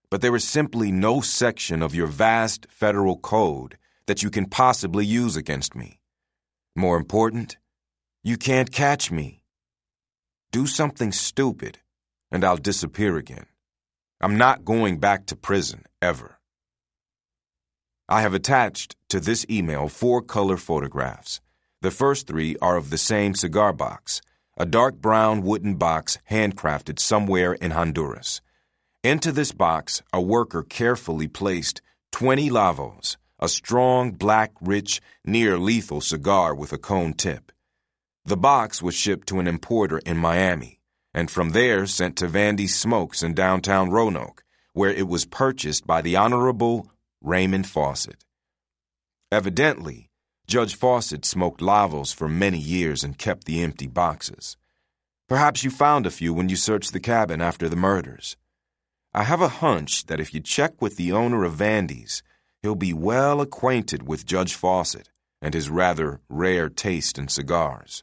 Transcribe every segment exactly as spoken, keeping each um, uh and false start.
but there is simply no section of your vast federal code that you can possibly use against me. More important, you can't catch me. Do something stupid, and I'll disappear again. I'm not going back to prison, ever. I have attached to this email four color photographs. The first three are of the same cigar box, a dark brown wooden box handcrafted somewhere in Honduras. Into this box, a worker carefully placed twenty Lavos, a strong, black, rich, near-lethal cigar with a cone tip. The box was shipped to an importer in Miami, and from there sent to Vandy's Smokes in downtown Roanoke, where it was purchased by the Honorable Raymond Fawcett. Evidently, Judge Fawcett smoked Lavos for many years and kept the empty boxes. Perhaps you found a few when you searched the cabin after the murders. I have a hunch that if you check with the owner of Vandy's, he'll be well acquainted with Judge Fawcett and his rather rare taste in cigars.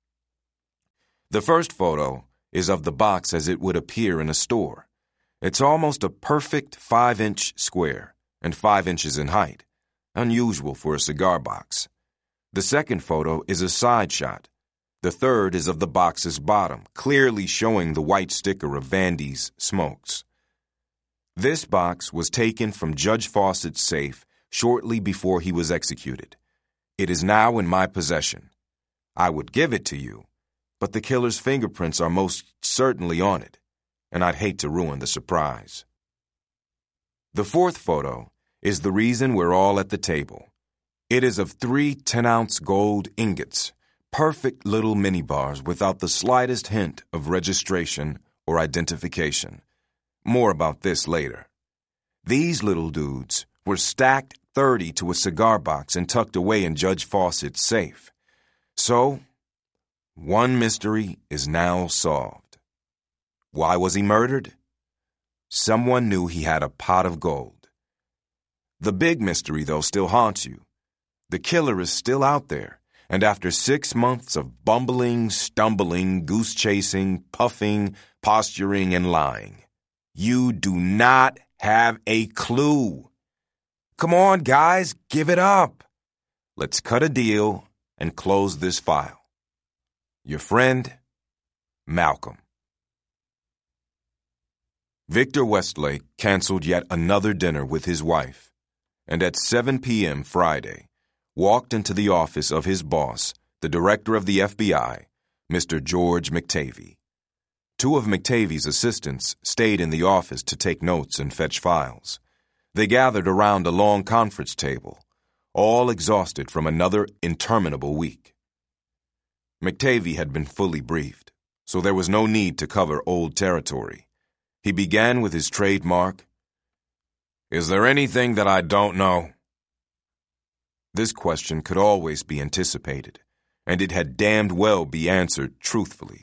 The first photo is of the box as it would appear in a store. It's almost a perfect five-inch square and five inches in height, unusual for a cigar box. The second photo is a side shot. The third is of the box's bottom, clearly showing the white sticker of Vandy's Smokes. This box was taken from Judge Fawcett's safe shortly before he was executed. It is now in my possession. I would give it to you, but the killer's fingerprints are most certainly on it, and I'd hate to ruin the surprise. The fourth photo is the reason we're all at the table. It is of three ten-ounce gold ingots, perfect little mini-bars without the slightest hint of registration or identification. More about this later. These little dudes were stacked thirty to a cigar box and tucked away in Judge Fawcett's safe. So, one mystery is now solved. Why was he murdered? Someone knew he had a pot of gold. The big mystery, though, still haunts you. The killer is still out there, and after six months of bumbling, stumbling, goose-chasing, puffing, posturing, and lying, you do not have a clue. Come on, guys, give it up. Let's cut a deal and close this file. Your friend, Malcolm. Victor Westlake canceled yet another dinner with his wife, and at seven p.m. Friday, walked into the office of his boss, the director of the F B I, Mister George McTavie. Two of McTavie's assistants stayed in the office to take notes and fetch files. They gathered around a long conference table, all exhausted from another interminable week. McTavie had been fully briefed, so there was no need to cover old territory. He began with his trademark, "Is there anything that I don't know?" This question could always be anticipated, and it had damned well be answered truthfully.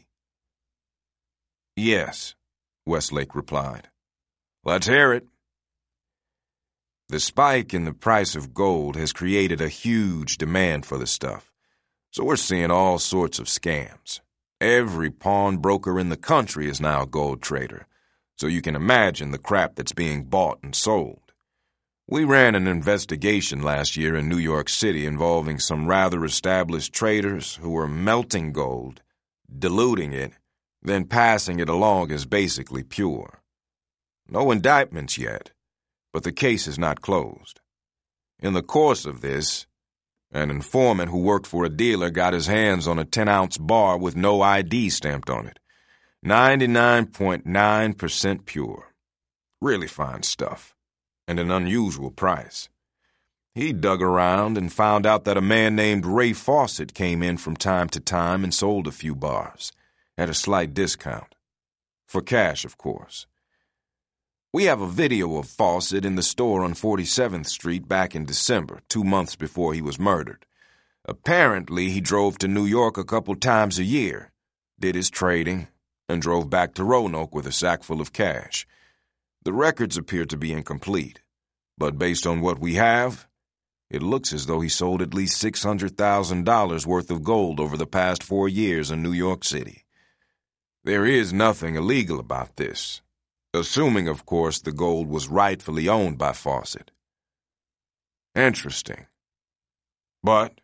"Yes," Westlake replied. "Let's hear it." The spike in the price of gold has created a huge demand for the stuff, so we're seeing all sorts of scams. Every pawnbroker in the country is now a gold trader, so you can imagine the crap that's being bought and sold. We ran an investigation last year in New York City involving some rather established traders who were melting gold, diluting it, then passing it along as basically pure. No indictments yet, but the case is not closed. In the course of this, an informant who worked for a dealer got his hands on a ten-ounce bar with no I D stamped on it. ninety-nine point nine percent pure. Really fine stuff, and an unusual price. He dug around and found out that a man named Ray Fawcett came in from time to time and sold a few bars, at a slight discount. For cash, of course. We have a video of Fawcett in the store on forty-seventh Street back in December, two months before he was murdered. Apparently, he drove to New York a couple times a year, did his trading, and drove back to Roanoke with a sack full of cash. The records appear to be incomplete, but based on what we have, it looks as though he sold at least six hundred thousand dollars worth of gold over the past four years in New York City. There is nothing illegal about this, Assuming, of course, the gold was rightfully owned by Fawcett. Interesting. But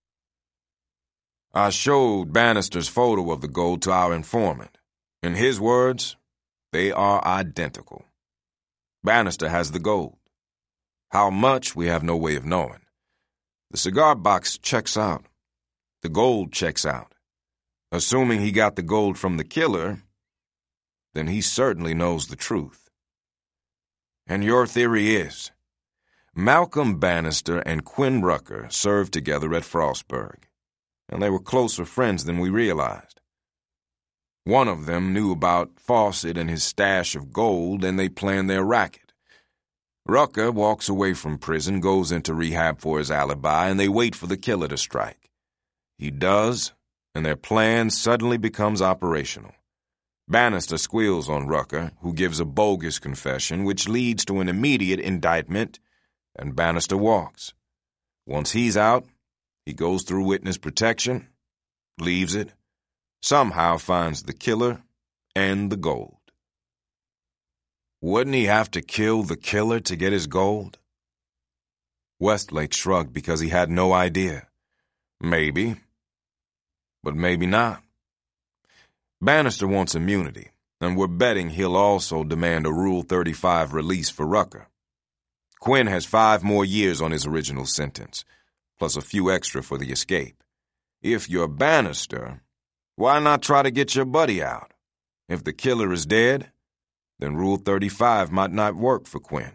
I showed Bannister's photo of the gold to our informant. In his words, they are identical. Bannister has the gold. How much, we have no way of knowing. The cigar box checks out. The gold checks out. Assuming he got the gold from the killer, then he certainly knows the truth. And your theory is, Malcolm Bannister and Quinn Rucker served together at Frostburg, and they were closer friends than we realized. One of them knew about Fawcett and his stash of gold, and they planned their racket. Rucker walks away from prison, goes into rehab for his alibi, and they wait for the killer to strike. He does, and their plan suddenly becomes operational. Bannister squeals on Rucker, who gives a bogus confession, which leads to an immediate indictment, and Bannister walks. Once he's out, he goes through witness protection, leaves it, somehow finds the killer and the gold. Wouldn't he have to kill the killer to get his gold? Westlake shrugged because he had no idea. Maybe, but maybe not. Bannister wants immunity, and we're betting he'll also demand a Rule thirty-five release for Rucker. Quinn has five more years on his original sentence, plus a few extra for the escape. If you're Bannister, why not try to get your buddy out? If the killer is dead, then Rule thirty-five might not work for Quinn.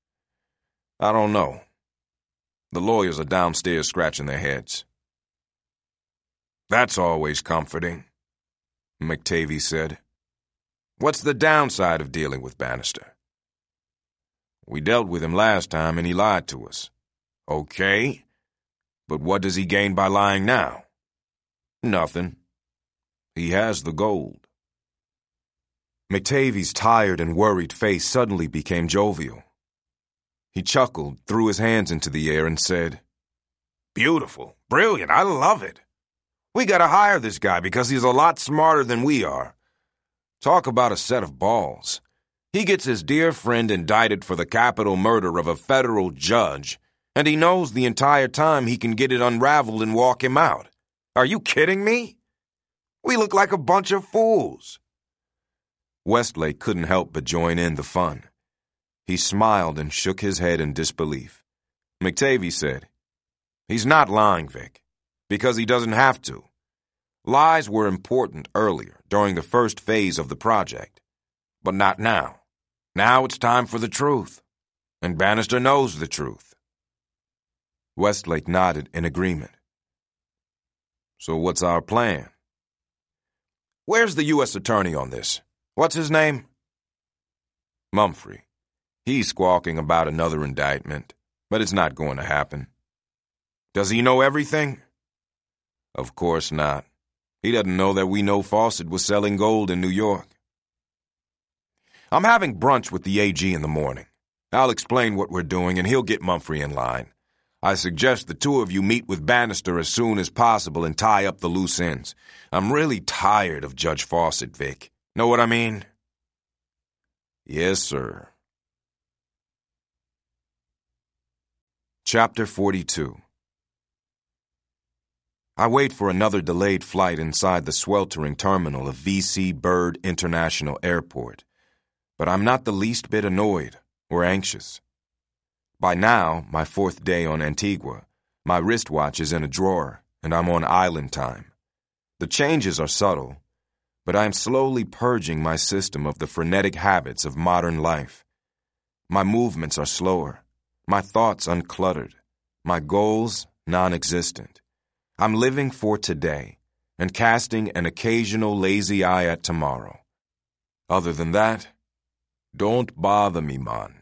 I don't know. The lawyers are downstairs scratching their heads. That's always comforting, McTavie said. What's the downside of dealing with Bannister? We dealt with him last time and he lied to us. Okay, but what does he gain by lying now? Nothing. He has the gold. McTavie's tired and worried face suddenly became jovial. He chuckled, threw his hands into the air, and said, Beautiful, brilliant, I love it. We gotta hire this guy because he's a lot smarter than we are. Talk about a set of balls. He gets his dear friend indicted for the capital murder of a federal judge, and he knows the entire time he can get it unraveled and walk him out. Are you kidding me? We look like a bunch of fools. Westlake couldn't help but join in the fun. He smiled and shook his head in disbelief. McTavie said, He's not lying, Vic, because he doesn't have to. Lies were important earlier, during the first phase of the project, but not now. Now it's time for the truth, and Bannister knows the truth. Westlake nodded in agreement. So what's our plan? Where's the U S attorney on this? What's his name? Mumphrey. He's squawking about another indictment, but it's not going to happen. Does he know everything? Of course not. He doesn't know that we know Fawcett was selling gold in New York. I'm having brunch with the A G in the morning. I'll explain what we're doing, and he'll get Mumphrey in line. I suggest the two of you meet with Bannister as soon as possible and tie up the loose ends. I'm really tired of Judge Fawcett, Vic. Know what I mean? Yes, sir. Chapter forty-two. I wait for another delayed flight inside the sweltering terminal of V C Byrd International Airport, but I'm not the least bit annoyed or anxious. By now, my fourth day on Antigua, my wristwatch is in a drawer, and I'm on island time. The changes are subtle, but I am slowly purging my system of the frenetic habits of modern life. My movements are slower, my thoughts uncluttered, my goals non-existent. I'm living for today and casting an occasional lazy eye at tomorrow. Other than that, don't bother me, man.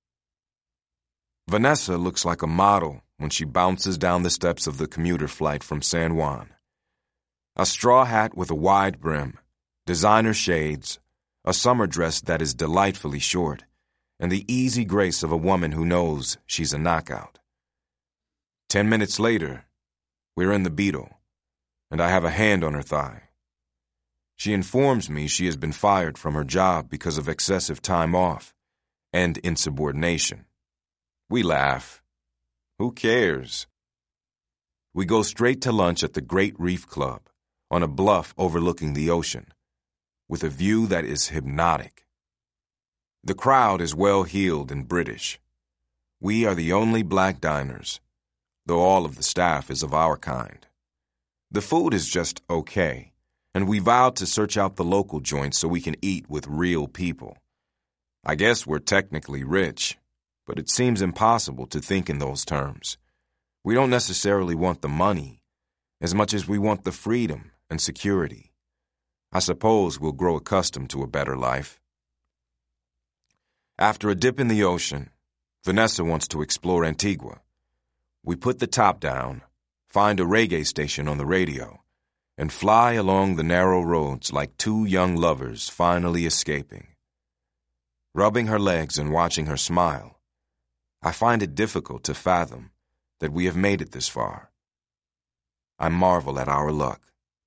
Vanessa looks like a model when she bounces down the steps of the commuter flight from San Juan. A straw hat with a wide brim, designer shades, a summer dress that is delightfully short, and the easy grace of a woman who knows she's a knockout. Ten minutes later, we're in the Beetle, and I have a hand on her thigh. She informs me she has been fired from her job because of excessive time off and insubordination. We laugh. Who cares? We go straight to lunch at the Great Reef Club on a bluff overlooking the ocean, with a view that is hypnotic. The crowd is well-heeled and British. We are the only black diners, though all of the staff is of our kind. The food is just okay, and we vowed to search out the local joints so we can eat with real people. I guess we're technically rich, but it seems impossible to think in those terms. We don't necessarily want the money as much as we want the freedom and security. I suppose we'll grow accustomed to a better life. After a dip in the ocean, Vanessa wants to explore Antigua. We put the top down, find a reggae station on the radio, and fly along the narrow roads like two young lovers finally escaping. Rubbing her legs and watching her smile, I find it difficult to fathom that we have made it this far. I marvel at our luck.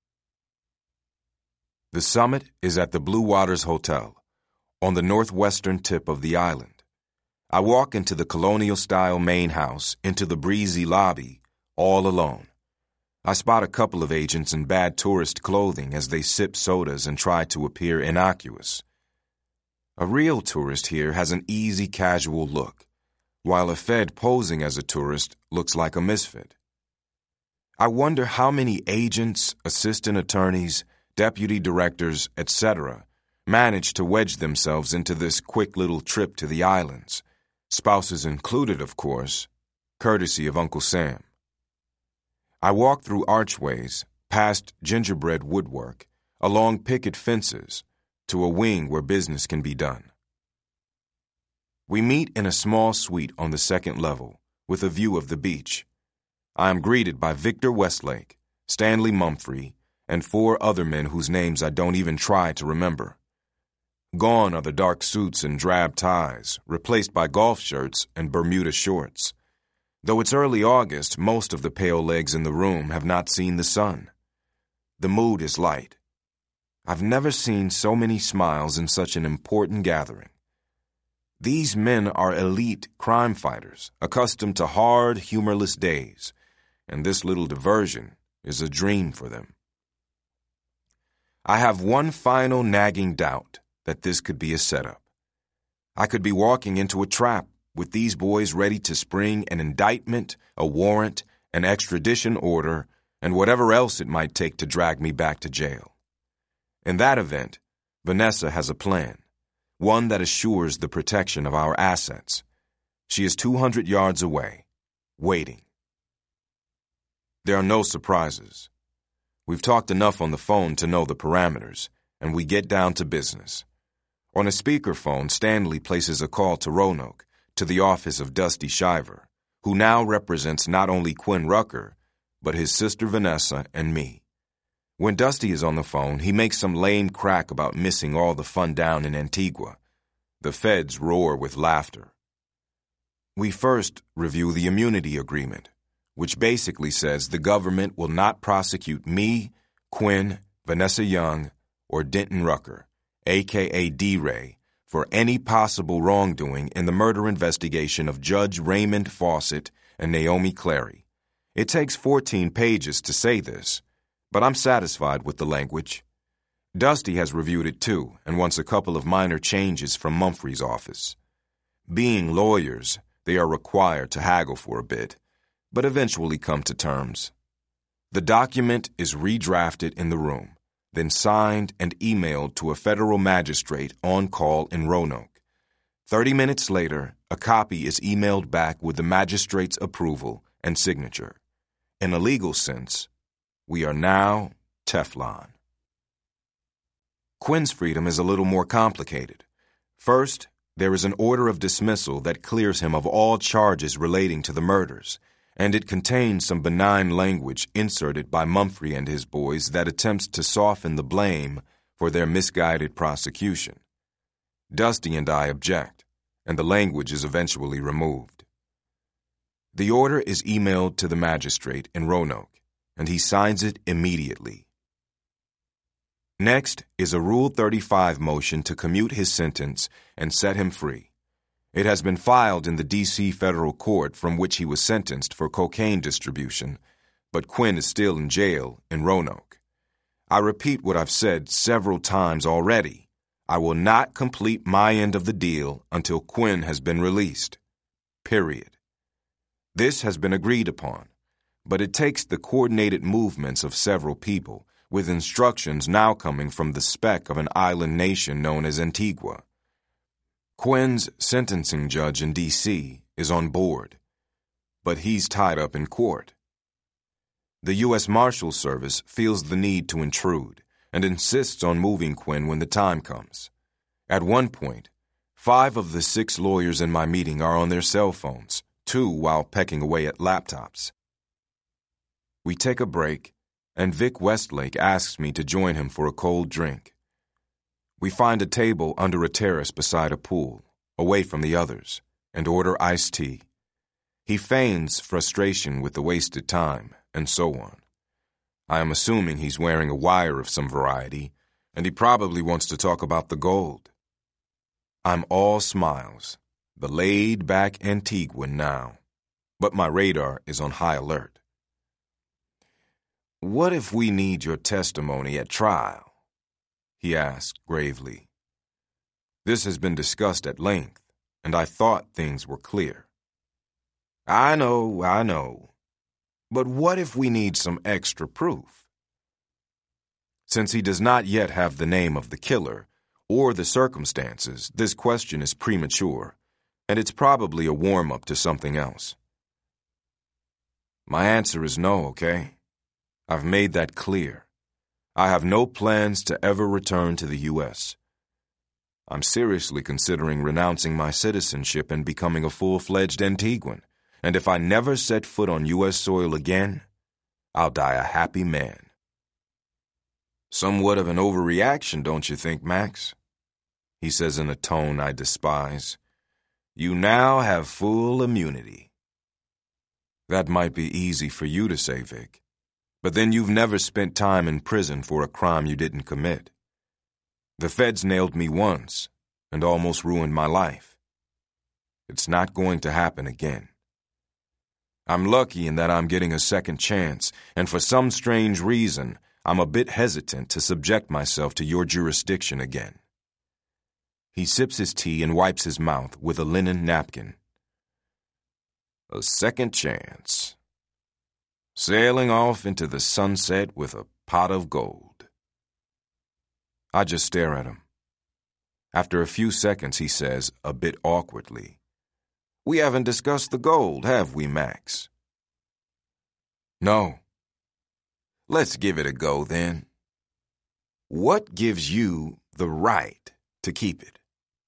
The summit is at the Blue Waters Hotel, on the northwestern tip of the island. I walk into the colonial-style main house, into the breezy lobby, all alone. I spot a couple of agents in bad tourist clothing as they sip sodas and try to appear innocuous. A real tourist here has an easy, casual look, while a Fed posing as a tourist looks like a misfit. I wonder how many agents, assistant attorneys, deputy directors, et cetera manage to wedge themselves into this quick little trip to the islands, spouses included, of course, courtesy of Uncle Sam. I walk through archways, past gingerbread woodwork, along picket fences, to a wing where business can be done. We meet in a small suite on the second level, with a view of the beach. I am greeted by Victor Westlake, Stanley Mumphrey, and four other men whose names I don't even try to remember. Gone are the dark suits and drab ties, replaced by golf shirts and Bermuda shorts. Though it's early August, most of the pale legs in the room have not seen the sun. The mood is light. I've never seen so many smiles in such an important gathering. These men are elite crime fighters, accustomed to hard, humorless days, and this little diversion is a dream for them. I have one final nagging doubt that this could be a setup. I could be walking into a trap with these boys ready to spring an indictment, a warrant, an extradition order, and whatever else it might take to drag me back to jail. In that event, Vanessa has a plan, one that assures the protection of our assets. She is two hundred yards away, waiting. There are no surprises. We've talked enough on the phone to know the parameters, and we get down to business. On a speakerphone, Stanley places a call to Roanoke, to the office of Dusty Shiver, who now represents not only Quinn Rucker, but his sister Vanessa and me. When Dusty is on the phone, he makes some lame crack about missing all the fun down in Antigua. The feds roar with laughter. We first review the immunity agreement, which basically says the government will not prosecute me, Quinn, Vanessa Young, or Denton Rucker, a k a. D-Ray, for any possible wrongdoing in the murder investigation of Judge Raymond Fawcett and Naomi Clary. It takes fourteen pages to say this, but I'm satisfied with the language. Dusty has reviewed it too and wants a couple of minor changes from Mumphrey's office. Being lawyers, they are required to haggle for a bit, but eventually come to terms. The document is redrafted in the room, then signed and emailed to a federal magistrate on call in Roanoke. Thirty minutes later, a copy is emailed back with the magistrate's approval and signature. In a legal sense, we are now Teflon. Quinn's freedom is a little more complicated. First, there is an order of dismissal that clears him of all charges relating to the murders, and it contains some benign language inserted by Mumphrey and his boys that attempts to soften the blame for their misguided prosecution. Dusty and I object, and the language is eventually removed. The order is emailed to the magistrate in Roanoke, and he signs it immediately. Next is a Rule thirty-five motion to commute his sentence and set him free. It has been filed in the D C federal court from which he was sentenced for cocaine distribution, but Quinn is still in jail in Roanoke. I repeat what I've said several times already. I will not complete my end of the deal until Quinn has been released. Period. This has been agreed upon, but it takes the coordinated movements of several people, with instructions now coming from the spec of an island nation known as Antigua. Quinn's sentencing judge in D C is on board, but he's tied up in court. The U S Marshal Service feels the need to intrude and insists on moving Quinn when the time comes. At one point, five of the six lawyers in my meeting are on their cell phones, two while pecking away at laptops. We take a break, and Vic Westlake asks me to join him for a cold drink. We find a table under a terrace beside a pool, away from the others, and order iced tea. He feigns frustration with the wasted time, and so on. I am assuming he's wearing a wire of some variety, and he probably wants to talk about the gold. I'm all smiles, the laid-back Antiguan now, but my radar is on high alert. "What if we need your testimony at trial?" he asked gravely. This has been discussed at length, and I thought things were clear. I know, I know. But what if we need some extra proof? Since he does not yet have the name of the killer or the circumstances, this question is premature, and it's probably a warm-up to something else. My answer is no, okay? I've made that clear. I have no plans to ever return to the U S I'm seriously considering renouncing my citizenship and becoming a full-fledged Antiguan, and if I never set foot on U S soil again, I'll die a happy man. Somewhat of an overreaction, don't you think, Max? He says in a tone I despise. You now have full immunity. That might be easy for you to say, Vic, but then you've never spent time in prison for a crime you didn't commit. The feds nailed me once and almost ruined my life. It's not going to happen again. I'm lucky in that I'm getting a second chance, and for some strange reason, I'm a bit hesitant to subject myself to your jurisdiction again. He sips his tea and wipes his mouth with a linen napkin. A second chance. Sailing off into the sunset with a pot of gold. I just stare at him. After a few seconds, he says, a bit awkwardly, We haven't discussed the gold, have we, Max? No. Let's give it a go, then. What gives you the right to keep it?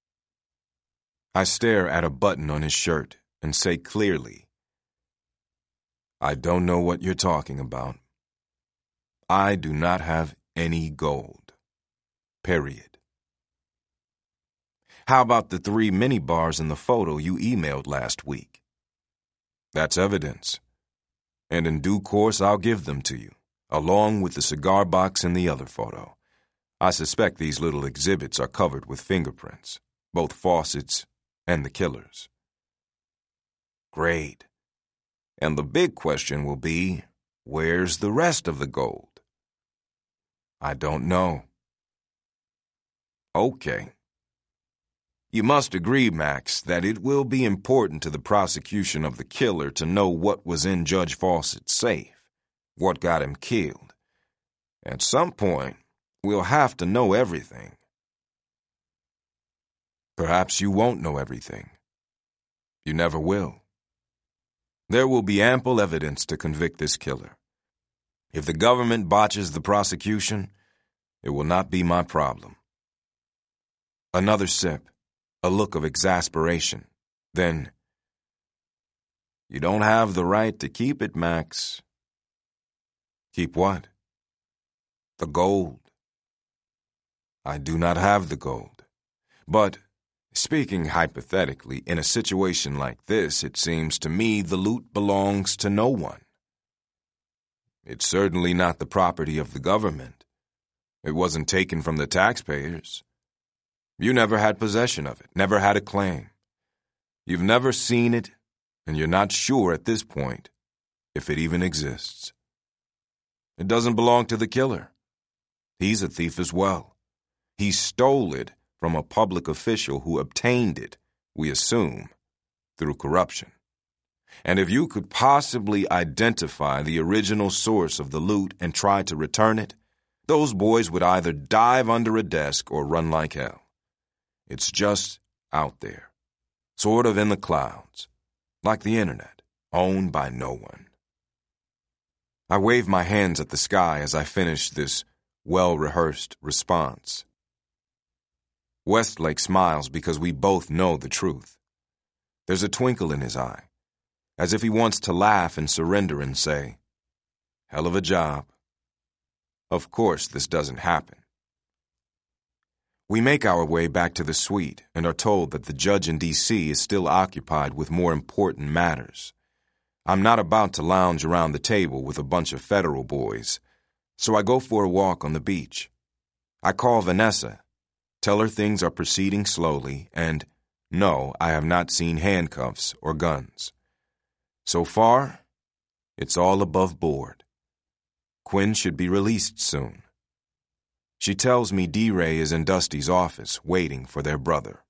I stare at a button on his shirt and say clearly, I don't know what you're talking about. I do not have any gold. Period. How about the three mini bars in the photo you emailed last week? That's evidence. And in due course, I'll give them to you, along with the cigar box in the other photo. I suspect these little exhibits are covered with fingerprints, both Fawcett's and the killer's. Great. And the big question will be, where's the rest of the gold? I don't know. Okay. You must agree, Max, that it will be important to the prosecution of the killer to know what was in Judge Fawcett's safe, what got him killed. At some point, we'll have to know everything. Perhaps you won't know everything. You never will. There will be ample evidence to convict this killer. If the government botches the prosecution, it will not be my problem. Another sip, a look of exasperation. Then, you don't have the right to keep it, Max. Keep what? The gold. I do not have the gold. But, speaking hypothetically, in a situation like this, it seems to me the loot belongs to no one. It's certainly not the property of the government. It wasn't taken from the taxpayers. You never had possession of it, never had a claim. You've never seen it, and you're not sure at this point if it even exists. It doesn't belong to the killer. He's a thief as well. He stole it from a public official who obtained it, we assume, through corruption. And if you could possibly identify the original source of the loot and try to return it, those boys would either dive under a desk or run like hell. It's just out there, sort of in the clouds, like the internet, owned by no one. I wave my hands at the sky as I finish this well-rehearsed response. Westlake smiles because we both know the truth. There's a twinkle in his eye, as if he wants to laugh and surrender and say, "Hell of a job." Of course, this doesn't happen. We make our way back to the suite and are told that the judge in D C is still occupied with more important matters. I'm not about to lounge around the table with a bunch of federal boys, so I go for a walk on the beach. I call Vanessa, tell her things are proceeding slowly, and no, I have not seen handcuffs or guns. So far, it's all above board. Quinn should be released soon. She tells me D-Ray is in Dusty's office waiting for their brother.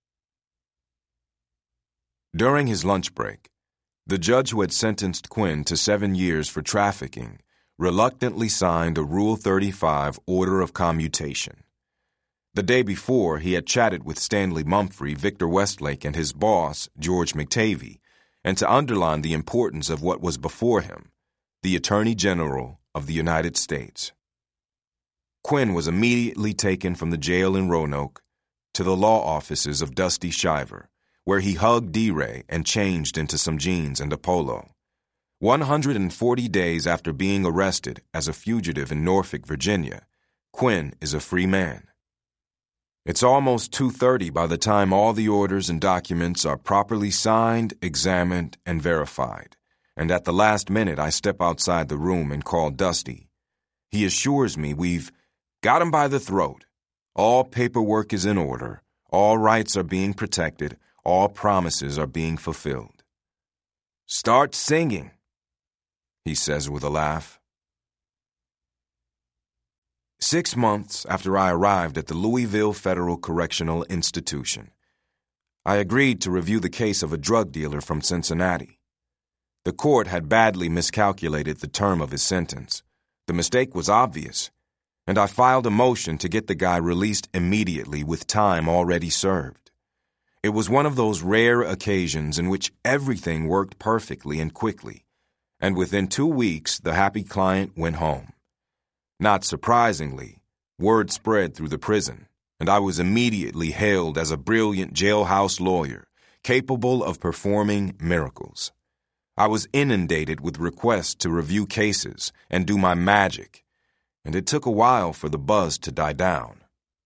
During his lunch break, the judge who had sentenced Quinn to seven years for trafficking reluctantly signed a Rule thirty-five order of commutation. The day before, he had chatted with Stanley Mumphrey, Victor Westlake, and his boss, George McTavie, and to underline the importance of what was before him, the Attorney General of the United States. Quinn was immediately taken from the jail in Roanoke to the law offices of Dusty Shiver, where he hugged D-Ray and changed into some jeans and a polo. one hundred forty days after being arrested as a fugitive in Norfolk, Virginia, Quinn is a free man. It's almost two thirty by the time all the orders and documents are properly signed, examined, and verified, and at the last minute I step outside the room and call Dusty. He assures me we've got him by the throat. All paperwork is in order, all rights are being protected, all promises are being fulfilled. "Start singing," he says with a laugh. Six months after I arrived at the Louisville Federal Correctional Institution, I agreed to review the case of a drug dealer from Cincinnati. The court had badly miscalculated the term of his sentence. The mistake was obvious, and I filed a motion to get the guy released immediately with time already served. It was one of those rare occasions in which everything worked perfectly and quickly, and within two weeks the happy client went home. Not surprisingly, word spread through the prison, and I was immediately hailed as a brilliant jailhouse lawyer, capable of performing miracles. I was inundated with requests to review cases and do my magic, and it took a while for the buzz to die down.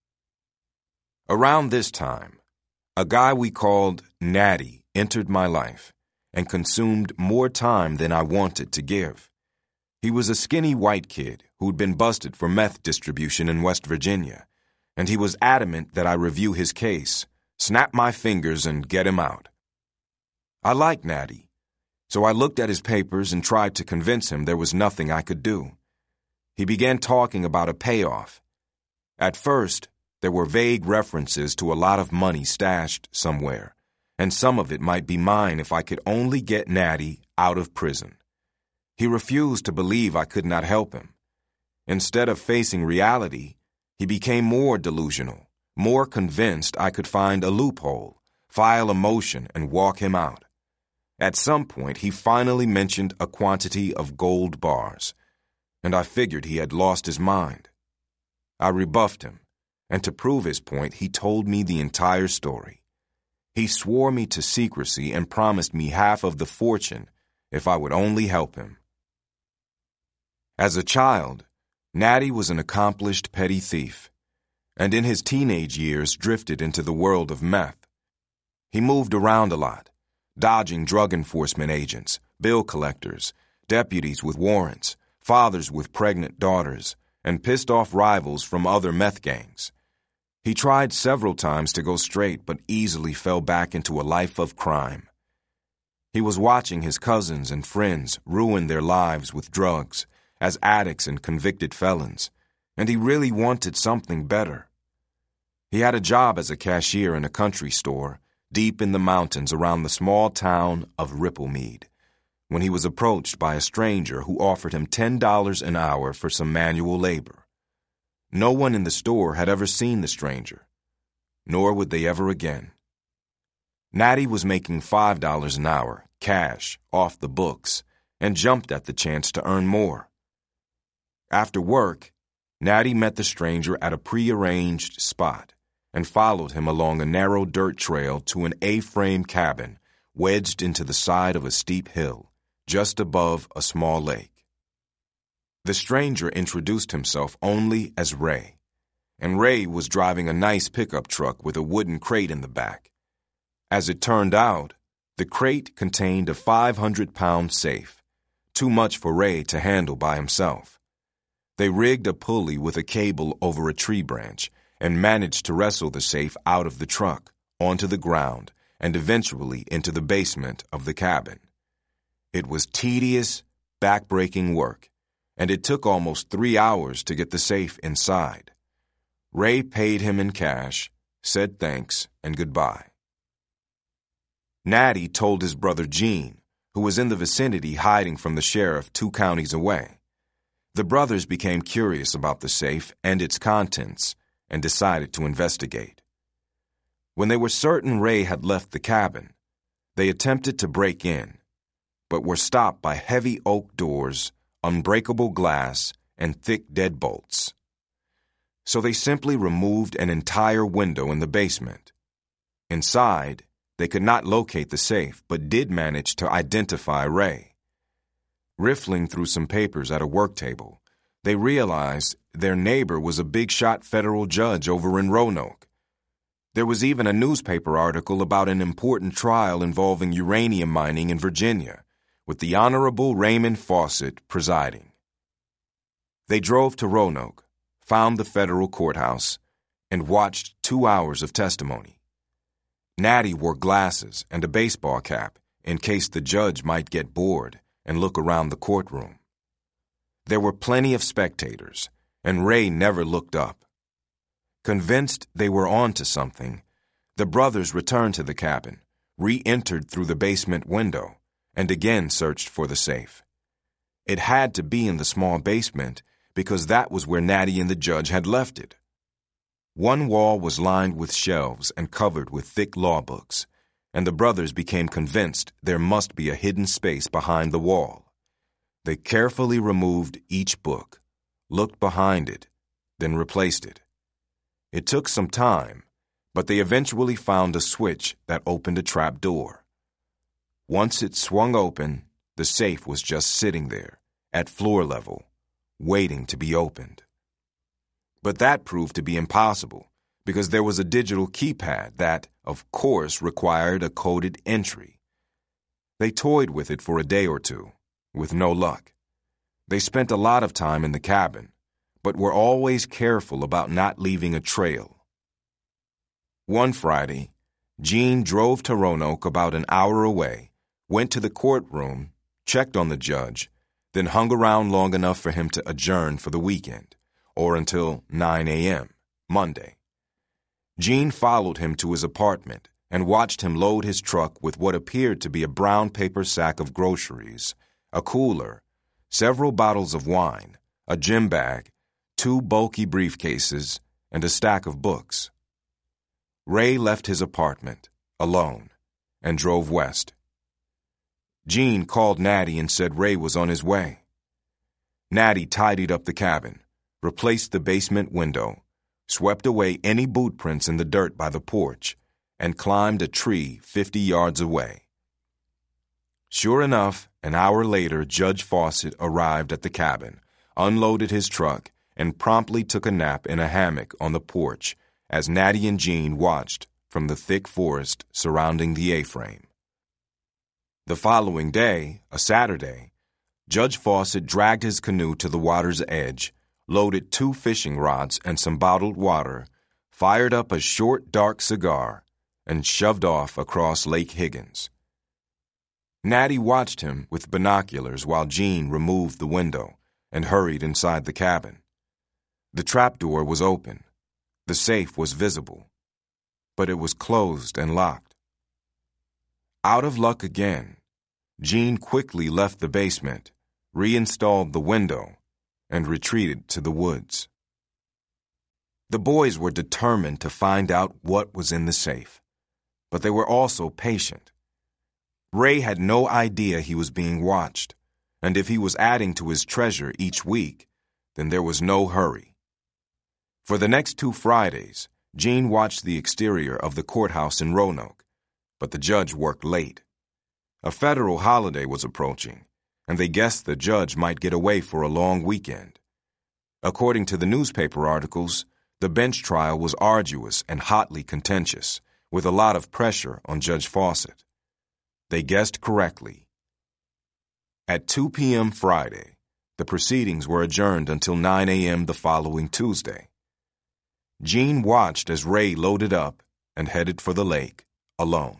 Around this time, a guy we called Natty entered my life and consumed more time than I wanted to give. He was a skinny white kid who'd been busted for meth distribution in West Virginia, and he was adamant that I review his case, snap my fingers, and get him out. I liked Natty, so I looked at his papers and tried to convince him there was nothing I could do. He began talking about a payoff. At first, there were vague references to a lot of money stashed somewhere, and some of it might be mine if I could only get Natty out of prison. He refused to believe I could not help him. Instead of facing reality, he became more delusional, more convinced I could find a loophole, file a motion, and walk him out. At some point, he finally mentioned a quantity of gold bars, and I figured he had lost his mind. I rebuffed him, and to prove his point, he told me the entire story. He swore me to secrecy and promised me half of the fortune if I would only help him. As a child, Natty was an accomplished petty thief, and in his teenage years drifted into the world of meth. He moved around a lot, dodging drug enforcement agents, bill collectors, deputies with warrants, fathers with pregnant daughters, and pissed off rivals from other meth gangs. He tried several times to go straight but easily fell back into a life of crime. He was watching his cousins and friends ruin their lives with drugs as addicts and convicted felons, and he really wanted something better. He had a job as a cashier in a country store deep in the mountains around the small town of Ripplemead when he was approached by a stranger who offered him ten dollars an hour for some manual labor. No one in the store had ever seen the stranger, nor would they ever again. Natty was making five dollars an hour, cash, off the books, and jumped at the chance to earn more. After work, Natty met the stranger at a prearranged spot and followed him along a narrow dirt trail to an A-frame cabin wedged into the side of a steep hill, just above a small lake. The stranger introduced himself only as Ray, and Ray was driving a nice pickup truck with a wooden crate in the back. As it turned out, the crate contained a five hundred pound safe, too much for Ray to handle by himself. They rigged a pulley with a cable over a tree branch and managed to wrestle the safe out of the truck, onto the ground, and eventually into the basement of the cabin. It was tedious, back-breaking work, and it took almost three hours to get the safe inside. Ray paid him in cash, said thanks, and goodbye. Natty told his brother Gene, who was in the vicinity hiding from the sheriff two counties away. The brothers became curious about the safe and its contents and decided to investigate. When they were certain Ray had left the cabin, they attempted to break in, but were stopped by heavy oak doors, unbreakable glass, and thick deadbolts. So they simply removed an entire window in the basement. Inside, they could not locate the safe, but did manage to identify Ray. Riffling through some papers at a work table, they realized their neighbor was a big-shot federal judge over in Roanoke. There was even a newspaper article about an important trial involving uranium mining in Virginia, with the Honorable Raymond Fawcett presiding. They drove to Roanoke, found the federal courthouse, and watched two hours of testimony. Natty wore glasses and a baseball cap in case the judge might get bored and look around the courtroom. There were plenty of spectators, and Ray never looked up. Convinced they were on to something, the brothers returned to the cabin, re-entered through the basement window, and again searched for the safe. It had to be in the small basement because that was where Natty and the judge had left it. One wall was lined with shelves and covered with thick law books, and the brothers became convinced there must be a hidden space behind the wall. They carefully removed each book, looked behind it, then replaced it. It took some time, but they eventually found a switch that opened a trap door. Once it swung open, the safe was just sitting there, at floor level, waiting to be opened. But that proved to be impossible, because there was a digital keypad that, of course, required a coded entry. They toyed with it for a day or two, with no luck. They spent a lot of time in the cabin, but were always careful about not leaving a trail. One Friday, Gene drove to Roanoke about an hour away, went to the courtroom, checked on the judge, then hung around long enough for him to adjourn for the weekend, or until nine a.m., Monday. Gene followed him to his apartment and watched him load his truck with what appeared to be a brown paper sack of groceries, a cooler, several bottles of wine, a gym bag, two bulky briefcases, and a stack of books. Ray left his apartment, alone, and drove west. Gene called Natty and said Ray was on his way. Natty tidied up the cabin, replaced the basement window, swept away any boot prints in the dirt by the porch, and climbed a tree fifty yards away. Sure enough, an hour later, Judge Fawcett arrived at the cabin, unloaded his truck, and promptly took a nap in a hammock on the porch as Natty and Gene watched from the thick forest surrounding the A-frame. The following day, a Saturday, Judge Fawcett dragged his canoe to the water's edge, loaded two fishing rods and some bottled water, fired up a short, dark cigar, and shoved off across Lake Higgins. Natty watched him with binoculars while Gene removed the window and hurried inside the cabin. The trapdoor was open. The safe was visible, but it was closed and locked. Out of luck again, Gene quickly left the basement, reinstalled the window, and retreated to the woods. The boys were determined to find out what was in the safe, but they were also patient. Ray had no idea he was being watched, and if he was adding to his treasure each week, then there was no hurry. For the next two Fridays, Gene watched the exterior of the courthouse in Roanoke, but the judge worked late. A federal holiday was approaching, and they guessed the judge might get away for a long weekend. According to the newspaper articles, the bench trial was arduous and hotly contentious, with a lot of pressure on Judge Fawcett. They guessed correctly. At two p.m. Friday, the proceedings were adjourned until nine a.m. the following Tuesday. Gene watched as Ray loaded up and headed for the lake, alone.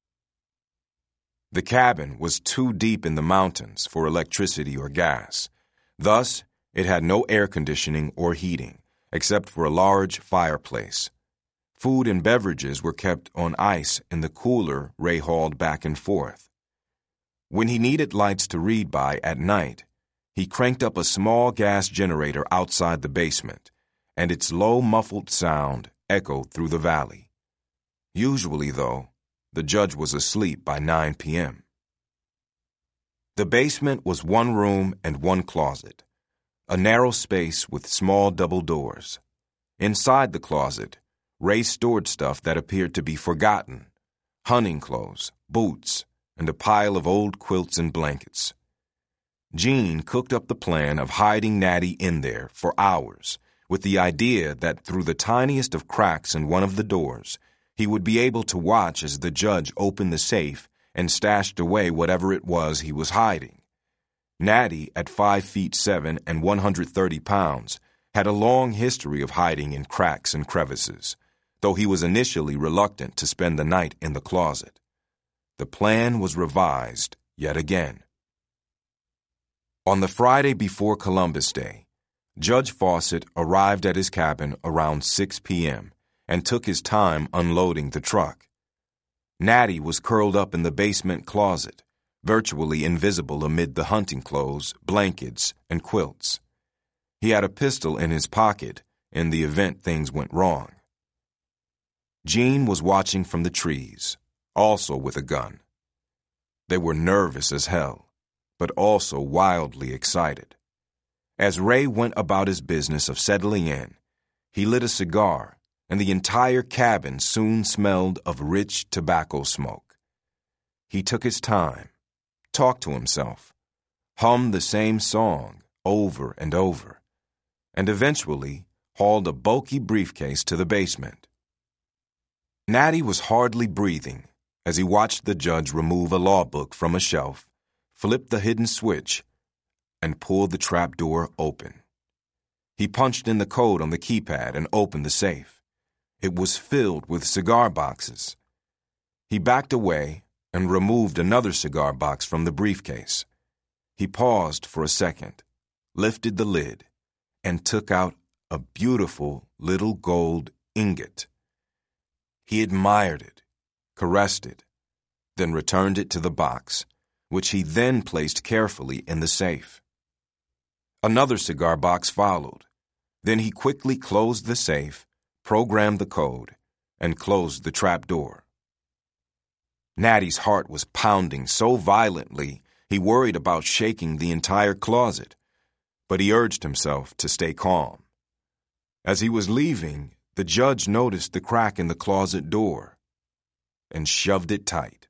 The cabin was too deep in the mountains for electricity or gas. Thus, it had no air conditioning or heating, except for a large fireplace. Food and beverages were kept on ice in the cooler Ray hauled back and forth. When he needed lights to read by at night, he cranked up a small gas generator outside the basement, and its low, muffled sound echoed through the valley. Usually, though, the judge was asleep by nine p.m. The basement was one room and one closet, a narrow space with small double doors. Inside the closet, Ray stored stuff that appeared to be forgotten: hunting clothes, boots, and a pile of old quilts and blankets. Gene cooked up the plan of hiding Natty in there for hours, with the idea that through the tiniest of cracks in one of the doors, he would be able to watch as the judge opened the safe and stashed away whatever it was he was hiding. Natty, at five feet seven and one hundred thirty pounds, had a long history of hiding in cracks and crevices, though he was initially reluctant to spend the night in the closet. The plan was revised yet again. On the Friday before Columbus Day, Judge Fawcett arrived at his cabin around six p.m. and took his time unloading the truck. Natty was curled up in the basement closet, virtually invisible amid the hunting clothes, blankets, and quilts. He had a pistol in his pocket in the event things went wrong. Gene was watching from the trees, also with a gun. They were nervous as hell, but also wildly excited. As Ray went about his business of settling in, he lit a cigar, and the entire cabin soon smelled of rich tobacco smoke. He took his time, talked to himself, hummed the same song over and over, and eventually hauled a bulky briefcase to the basement. Natty was hardly breathing as he watched the judge remove a law book from a shelf, flip the hidden switch, and pull the trapdoor open. He punched in the code on the keypad and opened the safe. It was filled with cigar boxes. He backed away and removed another cigar box from the briefcase. He paused for a second, lifted the lid, and took out a beautiful little gold ingot. He admired it, caressed it, then returned it to the box, which he then placed carefully in the safe. Another cigar box followed. Then he quickly closed the safe, programmed the code, and closed the trap door. Natty's heart was pounding so violently he worried about shaking the entire closet, but he urged himself to stay calm. As he was leaving, the judge noticed the crack in the closet door and shoved it tight.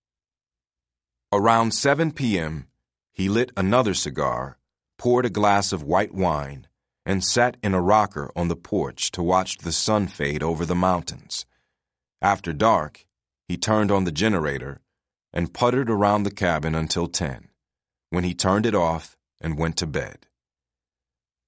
Around seven p.m., he lit another cigar, poured a glass of white wine, and sat in a rocker on the porch to watch the sun fade over the mountains. After dark, he turned on the generator and puttered around the cabin until ten, when he turned it off and went to bed.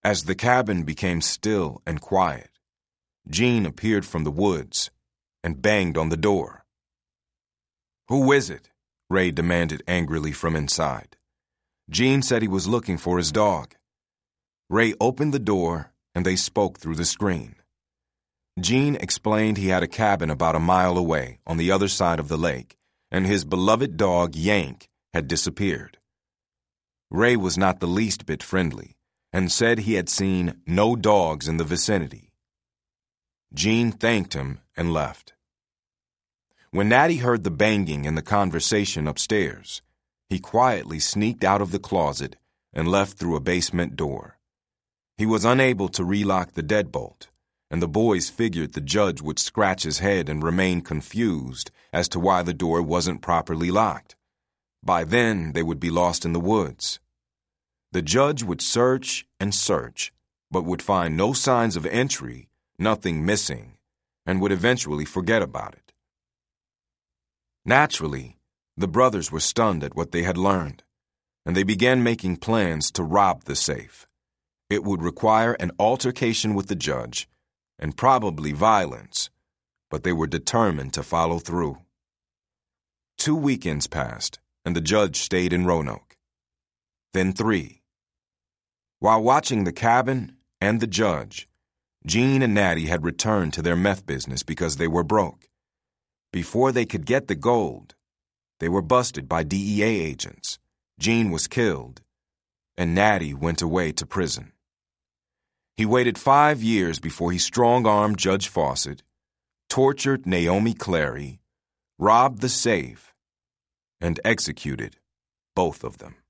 As the cabin became still and quiet, Gene appeared from the woods and banged on the door. "Who is it?" Ray demanded angrily from inside. Gene said he was looking for his dog. Ray opened the door and they spoke through the screen. Gene explained he had a cabin about a mile away on the other side of the lake, and his beloved dog, Yank, had disappeared. Ray was not the least bit friendly and said he had seen no dogs in the vicinity. Gene thanked him and left. When Natty heard the banging and the conversation upstairs, he quietly sneaked out of the closet and left through a basement door. He was unable to relock the deadbolt, and the boys figured the judge would scratch his head and remain confused as to why the door wasn't properly locked. By then, they would be lost in the woods. The judge would search and search, but would find no signs of entry, nothing missing, and would eventually forget about it. Naturally, the brothers were stunned at what they had learned, and they began making plans to rob the safe. It would require an altercation with the judge, and probably violence, but they were determined to follow through. Two weekends passed, and the judge stayed in Roanoke. Then three. While watching the cabin and the judge, Gene and Natty had returned to their meth business because they were broke. Before they could get the gold, they were busted by D E A agents. Gene was killed, and Natty went away to prison. He waited five years before he strong-armed Judge Fawcett, tortured Naomi Clary, robbed the safe, and executed both of them.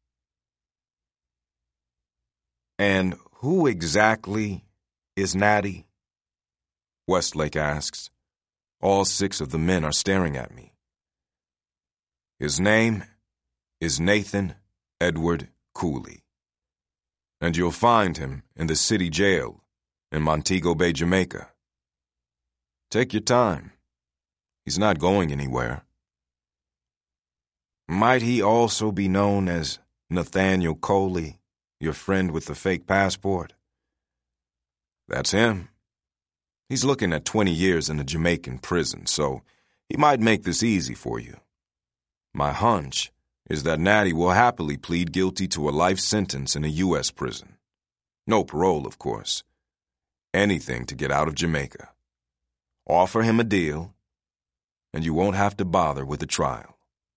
"And who exactly is Natty?" Westlake asks. All six of the men are staring at me. "His name is Nathan Edward Cooley, and you'll find him in the city jail in Montego Bay, Jamaica. Take your time. He's not going anywhere." "Might he also be known as Nathaniel Coley, your friend with the fake passport?" "That's him. He's looking at twenty years in a Jamaican prison, so he might make this easy for you. My hunch is that Natty will happily plead guilty to a life sentence in a U S prison. No parole, of course. Anything to get out of Jamaica. Offer him a deal, and you won't have to bother with a trial."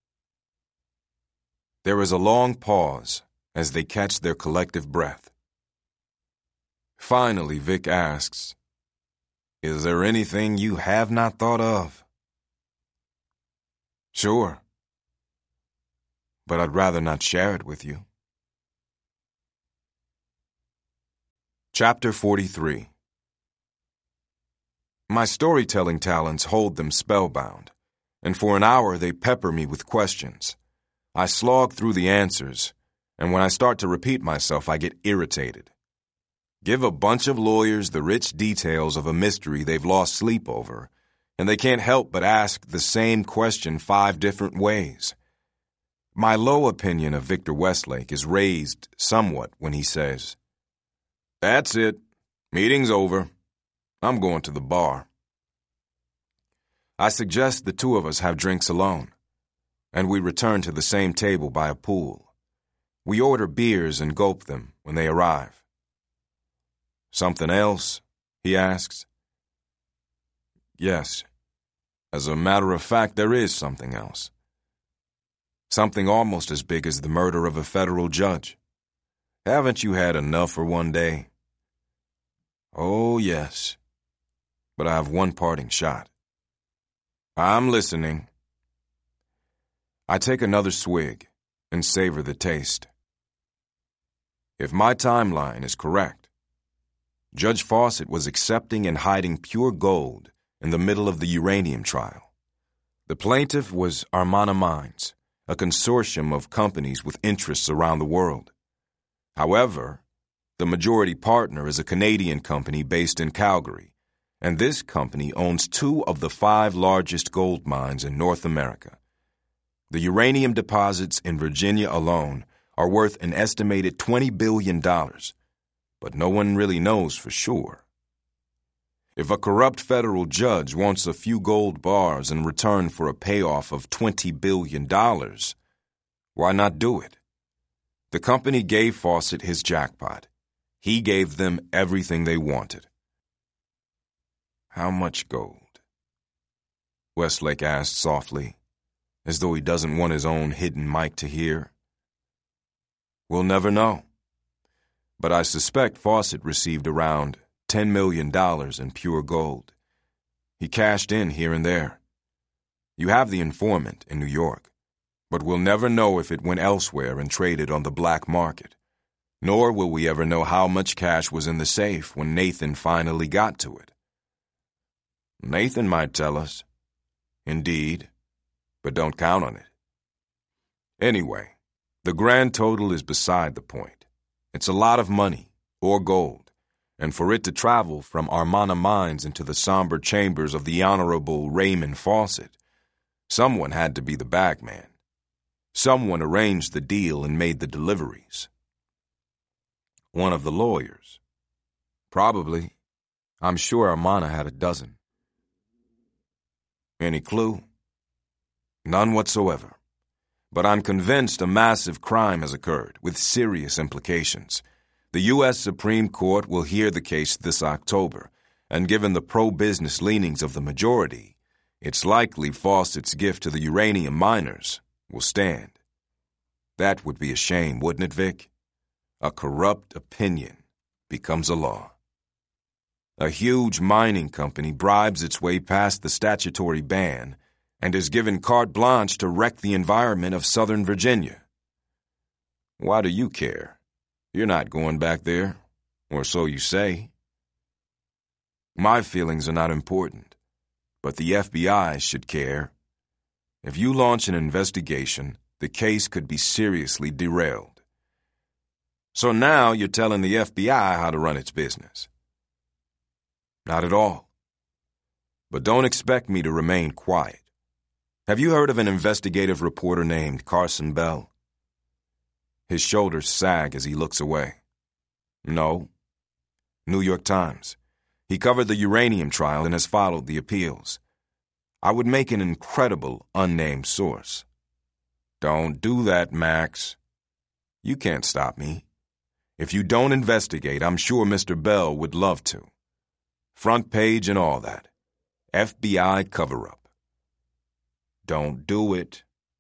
There is a long pause as they catch their collective breath. Finally, Vic asks, "Is there anything you have not thought of?" "Sure. But I'd rather not share it with you." Chapter forty-three. My storytelling talents hold them spellbound, and for an hour they pepper me with questions. I slog through the answers, and when I start to repeat myself, I get irritated. Give a bunch of lawyers the rich details of a mystery they've lost sleep over, and they can't help but ask the same question five different ways. My low opinion of Victor Westlake is raised somewhat when he says, "That's it. Meeting's over. I'm going to the bar." I suggest the two of us have drinks alone, and we return to the same table by a pool. We order beers and gulp them when they arrive. "Something else?" he asks. Yes. As a matter of fact, there is something else. Something almost as big as the murder of a federal judge. Haven't you had enough for one day? Oh, yes. But I have one parting shot. I'm listening. I take another swig and savor the taste. If my timeline is correct, Judge Fawcett was accepting and hiding pure gold in the middle of the uranium trial. The plaintiff was Armana Mines, a consortium of companies with interests around the world. However, the majority partner is a Canadian company based in Calgary, and this company owns two of the five largest gold mines in North America. The uranium deposits in Virginia alone are worth an estimated twenty billion dollars, but no one really knows for sure. If a corrupt federal judge wants a few gold bars in return for a payoff of twenty billion dollars, why not do it? The company gave Fawcett his jackpot. He gave them everything they wanted. How much gold? Westlake asked softly, as though he doesn't want his own hidden mic to hear. We'll never know. But I suspect Fawcett received around ten million dollars in pure gold. He cashed in here and there. You have the informant in New York, but we'll never know if it went elsewhere and traded on the black market, nor will we ever know how much cash was in the safe when Nathan finally got to it. Nathan might tell us. Indeed, but don't count on it. Anyway, the grand total is beside the point. It's a lot of money, or gold, and for it to travel from Armana Mines into the somber chambers of the Honorable Raymond Fawcett, someone had to be the bagman. Someone arranged the deal and made the deliveries. One of the lawyers. Probably. I'm sure Armana had a dozen. Any clue? None whatsoever. But I'm convinced a massive crime has occurred, with serious implications. The U S Supreme Court will hear the case this October, and given the pro-business leanings of the majority, it's likely Fawcett's gift to the uranium miners will stand. That would be a shame, wouldn't it, Vic? A corrupt opinion becomes a law. A huge mining company bribes its way past the statutory ban and is given carte blanche to wreck the environment of Southern Virginia. Why do you care? You're not going back there, or so you say. My feelings are not important, but the F B I should care. If you launch an investigation, the case could be seriously derailed. So now you're telling the F B I how to run its business. Not at all. But don't expect me to remain quiet. Have you heard of an investigative reporter named Carson Bell? His shoulders sag as he looks away. No. New York Times. He covered the uranium trial and has followed the appeals. I would make an incredible unnamed source. Don't do that, Max. You can't stop me. If you don't investigate, I'm sure Mister Bell would love to. Front page and all that. F B I cover-up. Don't do it.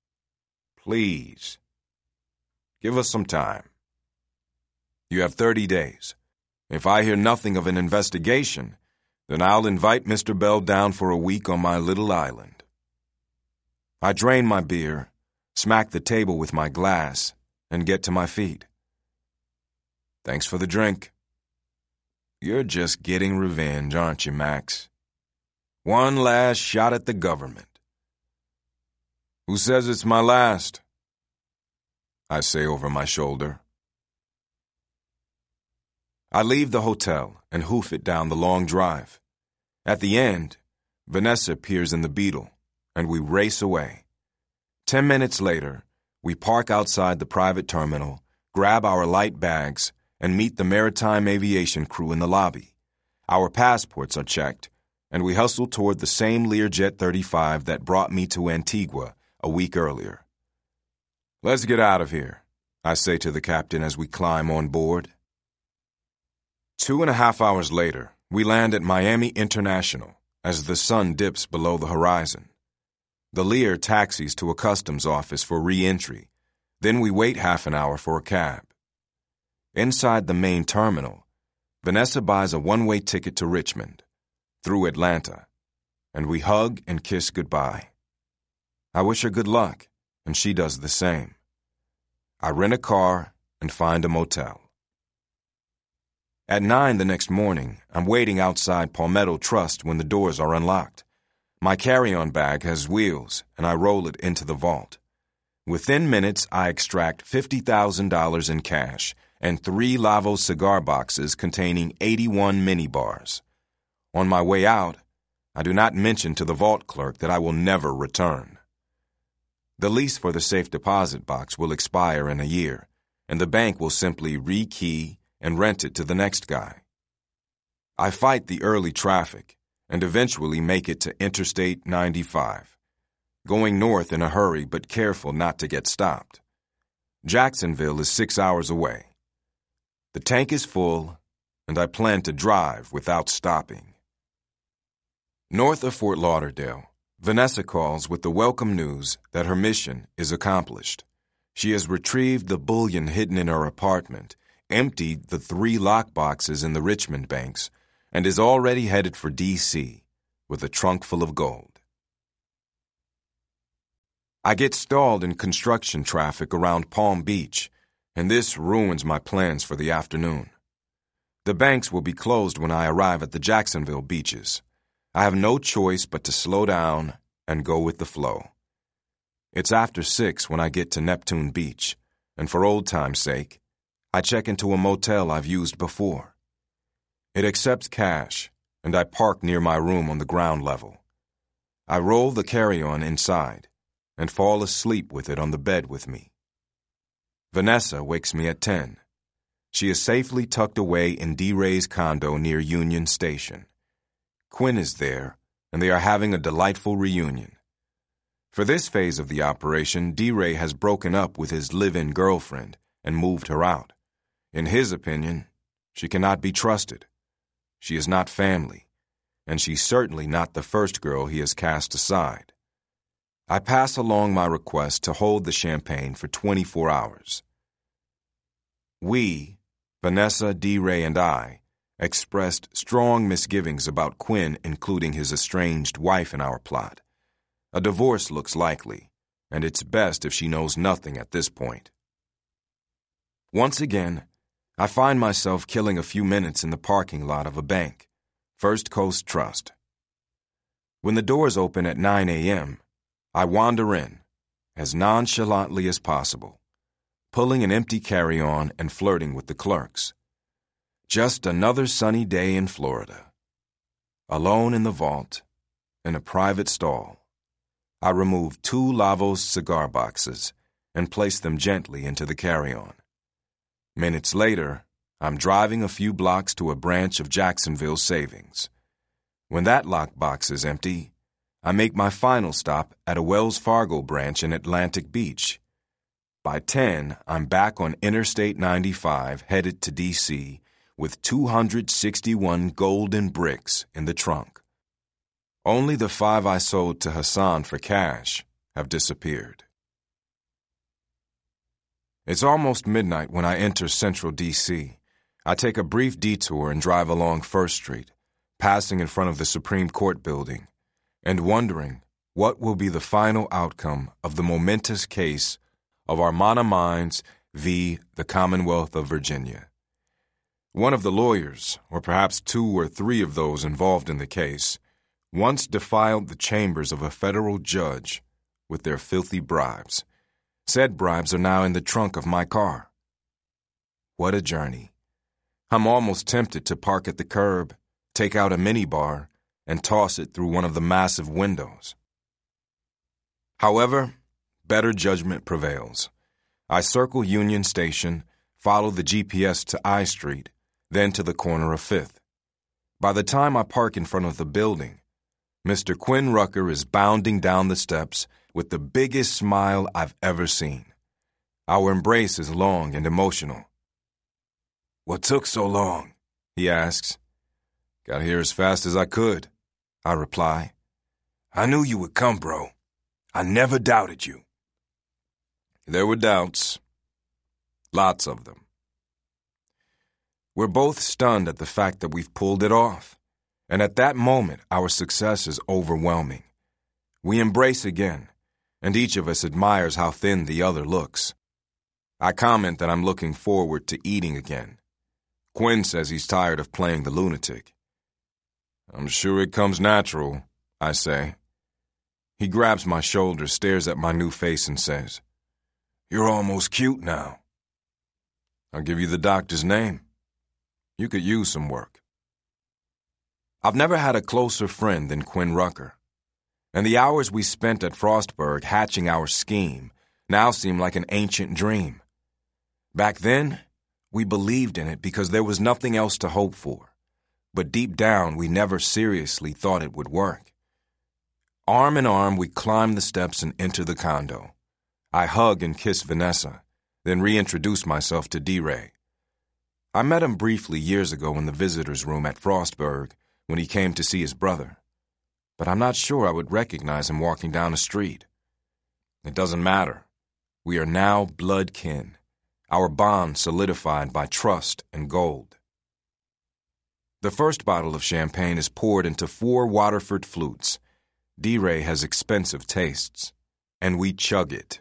Please. Give us some time. You have thirty days. If I hear nothing of an investigation, then I'll invite Mister Bell down for a week on my little island. I drain my beer, smack the table with my glass, and get to my feet. Thanks for the drink. You're just getting revenge, aren't you, Max? One last shot at the government. Who says it's my last? I say over my shoulder. I leave the hotel and hoof it down the long drive. At the end, Vanessa appears in the Beetle, and we race away. Ten minutes later, we park outside the private terminal, grab our light bags, and meet the maritime aviation crew in the lobby. Our passports are checked, and we hustle toward the same Learjet thirty-five that brought me to Antigua a week earlier. Let's get out of here, I say to the captain as we climb on board. Two and a half hours later, we land at Miami International as the sun dips below the horizon. The Lear taxis to a customs office for re-entry. Then we wait half an hour for a cab. Inside the main terminal, Vanessa buys a one-way ticket to Richmond, through Atlanta, and we hug and kiss goodbye. I wish her good luck, and she does the same. I rent a car and find a motel. At nine the next morning, I'm waiting outside Palmetto Trust when the doors are unlocked. My carry-on bag has wheels, and I roll it into the vault. Within minutes, I extract fifty thousand dollars in cash and three Lavo cigar boxes containing eighty-one mini-bars. On my way out, I do not mention to the vault clerk that I will never return. The lease for the safe deposit box will expire in a year, and the bank will simply rekey and rent it to the next guy. I fight the early traffic and eventually make it to Interstate ninety-five, going north in a hurry but careful not to get stopped. Jacksonville is six hours away. The tank is full, and I plan to drive without stopping. North of Fort Lauderdale, Vanessa calls with the welcome news that her mission is accomplished. She has retrieved the bullion hidden in her apartment, emptied the three lockboxes in the Richmond banks, and is already headed for D C with a trunk full of gold. I get stalled in construction traffic around Palm Beach, and this ruins my plans for the afternoon. The banks will be closed when I arrive at the Jacksonville beaches. I have no choice but to slow down and go with the flow. It's after six when I get to Neptune Beach, and for old time's sake, I check into a motel I've used before. It accepts cash, and I park near my room on the ground level. I roll the carry-on inside and fall asleep with it on the bed with me. Vanessa wakes me at ten. She is safely tucked away in D. Ray's condo near Union Station. Quinn is there, and they are having a delightful reunion. For this phase of the operation, D. Ray has broken up with his live-in girlfriend and moved her out. In his opinion, she cannot be trusted. She is not family, and she's certainly not the first girl he has cast aside. I pass along my request to hold the champagne for twenty-four hours. We, Vanessa, D. Ray, and I, expressed strong misgivings about Quinn including his estranged wife in our plot. A divorce looks likely, and it's best if she knows nothing at this point. Once again, I find myself killing a few minutes in the parking lot of a bank, First Coast Trust. When the doors open at nine a.m., I wander in, as nonchalantly as possible, pulling an empty carry-on and flirting with the clerks. Just another sunny day in Florida. Alone in the vault, in a private stall, I remove two Lavos cigar boxes and place them gently into the carry-on. Minutes later, I'm driving a few blocks to a branch of Jacksonville Savings. When that lockbox is empty, I make my final stop at a Wells Fargo branch in Atlantic Beach. By ten, I'm back on Interstate ninety-five headed to D C with two hundred sixty-one golden bricks in the trunk. Only the five I sold to Hassan for cash have disappeared. It's almost midnight when I enter central D C. I take a brief detour and drive along First Street, passing in front of the Supreme Court building, and wondering what will be the final outcome of the momentous case of Armana Mines v. the Commonwealth of Virginia. One of the lawyers, or perhaps two or three of those involved in the case, once defiled the chambers of a federal judge with their filthy bribes. Said bribes are now in the trunk of my car. What a journey. I'm almost tempted to park at the curb, take out a minibar, and toss it through one of the massive windows. However, better judgment prevails. I circle Union Station, follow the G P S to I Street, then to the corner of Fifth. By the time I park in front of the building, Mister Quinn Rucker is bounding down the steps with the biggest smile I've ever seen. Our embrace is long and emotional. "What took so long?" he asks. "Got here as fast as I could," I reply. "I knew you would come, bro. I never doubted you." There were doubts. Lots of them. We're both stunned at the fact that we've pulled it off, and at that moment our success is overwhelming. We embrace again, and each of us admires how thin the other looks. I comment that I'm looking forward to eating again. Quinn says he's tired of playing the lunatic. "I'm sure it comes natural," I say. He grabs my shoulder, stares at my new face, and says, "You're almost cute now." I'll give you the doctor's name. You could use some work. I've never had a closer friend than Quinn Rucker, and the hours we spent at Frostburg hatching our scheme now seem like an ancient dream. Back then, We believed in it because there was nothing else to hope for. But deep down, we never seriously thought it would work. Arm in arm, we climbed the steps and entered the condo. I hug and kiss Vanessa, then reintroduce myself to D-Ray. I met him briefly years ago in the visitor's room at Frostburg when he came to see his brother, but I'm not sure I would recognize him walking down the street. It doesn't matter. We are now blood kin, our bond solidified by trust and gold. The first bottle of champagne is poured into four Waterford flutes. D-Ray has expensive tastes, and we chug it.